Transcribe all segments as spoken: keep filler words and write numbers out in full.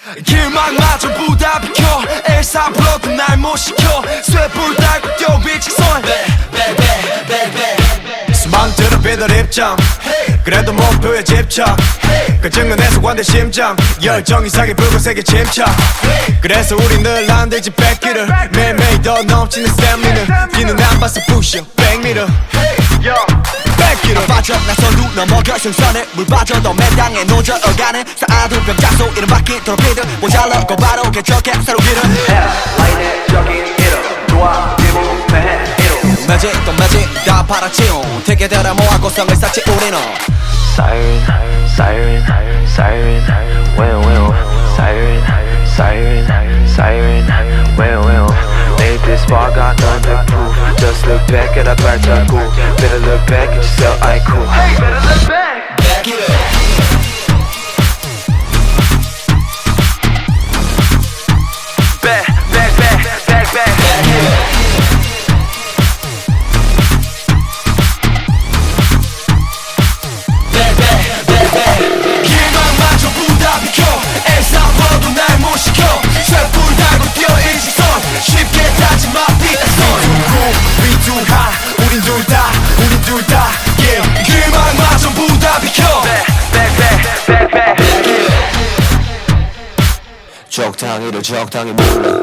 길막마 전부 다 비켜 엘사 불러도 날 못 시켜 쇠불 달고 뛰어 위직선 수많은 배달 입장 그래도 목표에 집착 그 증언에서 관대 심장 열정 이상의 붉은색의 침착 그래서 우리 늘 안 들지 뺏기를 매일매일 더 넘치는 스태미는 비는 안 봐서 부셔 백미러 뺏기를 빠져 나선 두 넘어 결승선에 물 빠져도 맨땅에 노져 어가네 쌓아둔 벽자소 이름 바퀴 트로피드 모자라 곧바로 개척해 새로 길을 라인의 적인 이름 좋아 기분 매해 이름 매직 또 매직 다 팔아치운 택에들아 모아 고성을 쌓지 우리는 Siren, siren, siren, well, well, siren, siren, siren, well, well. Made this far, got nothing to prove. Just look back at our back, cool. Better look back at yourself, I cool. Hey, better look back. Back it up. Back, back, back, back, back. Back it up. 적당히를 적당히 몰라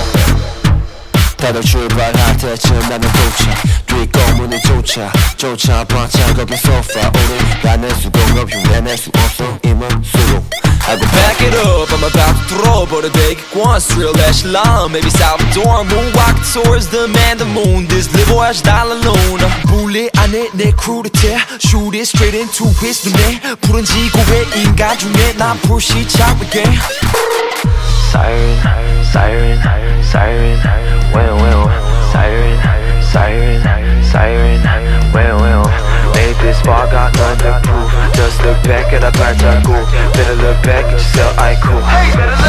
다들 출발할 때쯤 나는 도착 뒷거문을 쫓아 쫓아봤자 거기 소파 우리 가낼 수가 없이 왜낼 수 없어 임은 수로 I go back it up, I'm about to throw but a day kick once, real echelon Maybe Salvador, moonwalk towards the man, the moon This little voyage dollar luna bullet 안에 내 크루를 태 Shoot it straight into his 눈에 푸른 지구의 인간 중에 난 불시착 again Siren, siren, siren, well, well, siren, siren, siren, well, well. Made this far, got nothing to prove. Just look back at our back, cool. Better look back at yourself, I cool. Hey, better look